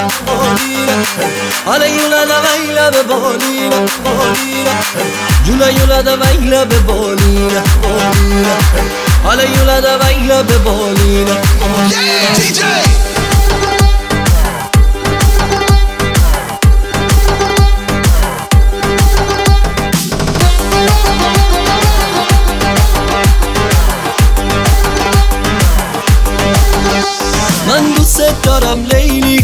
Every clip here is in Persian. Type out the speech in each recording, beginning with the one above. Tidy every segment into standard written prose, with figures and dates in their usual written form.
حالا یولا دا ویلا به بالینه جولا یولا دا ویلا به بالینه حالا یولا دا ویلا به بالینه من دوست دارم لیلی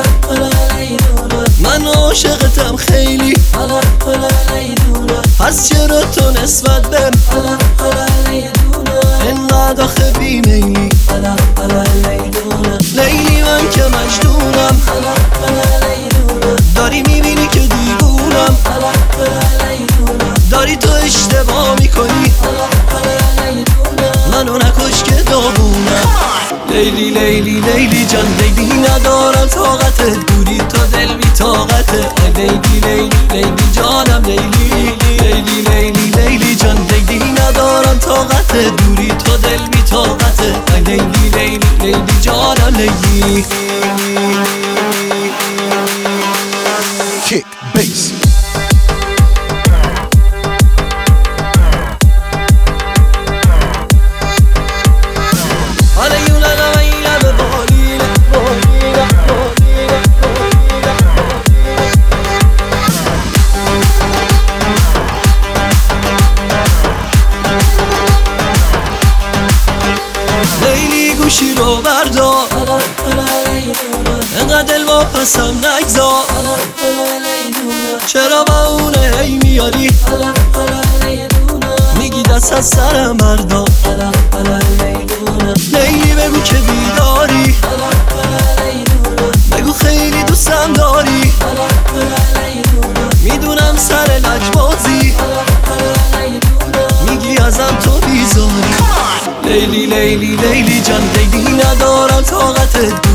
من عاشقتم خیلی پس چرا تو نسبت بهم انقدر آخه بیمیلی لیلی من که مجنونم داری میبینی که دیوونم داری تو اشتباه میکنی منو نکش که داغونم لیلی لیلی لیلی جان لیلی ندارم طاقتت دوری تا دل بی طاقته لیلی لیلی لیلی جانم لیلی لیلی لیلی لیلی جان لیلی ندارم طاقتت دوری تا دل بی طاقته لیلی لیلی لیلی جانم لیلی Kick, bass. حالا یولا دا ویلا به بالینه لیلی گوشی رو بردار انقدر دل واپسم نگذار چرا با اونه هی میاری میگی دست از سرم بردار لیلی بگو که بیداری بگو خیلی دوستم داری میدونم سر لجبازی میگی ازم تو بیزاری لیلی لیلی لیلی جان لیلی ندارم طاقتت